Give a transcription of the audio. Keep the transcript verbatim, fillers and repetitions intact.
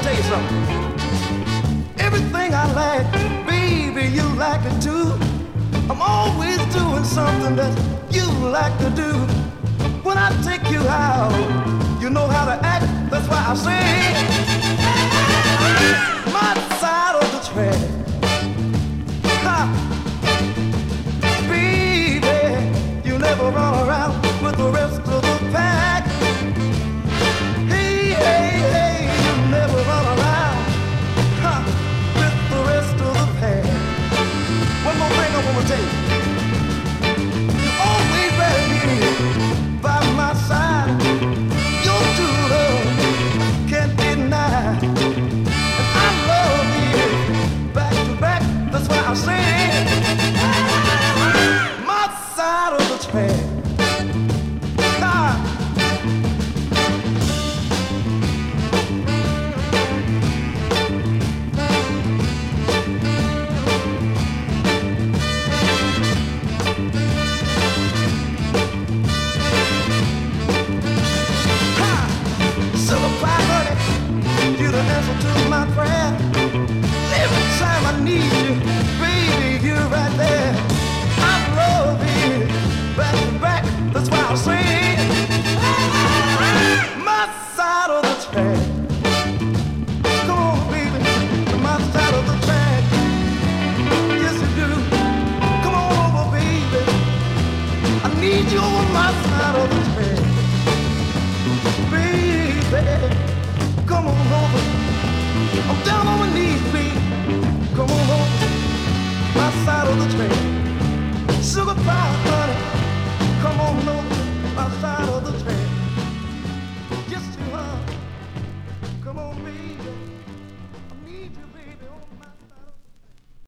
tell you something. Everything I like, baby, you like it too. I'm always doing something that you like to do. When I take you out, you know how to act. That's why I say, my side of the track. Ha. Baby, you never run around with the rest of the pack. Hey, hey, hey, you never run around ha, with the rest of the pack. One more thing I want to tell you. You're always ready by my side. Your true love can't deny. And I love you back to back. That's why I say my side of the track. The answer to my prayer. Every time I need you, baby, you're right there. I love you back to back. That's why I say my side of the track. Come on, baby, my side of the track. Yes, you do. Come on over, baby. I need you on my side of the track, baby. Come on over. I'm down on my knees, baby. Come on over. My side of the track. Sugar pie, honey. Come on over. My side of the track.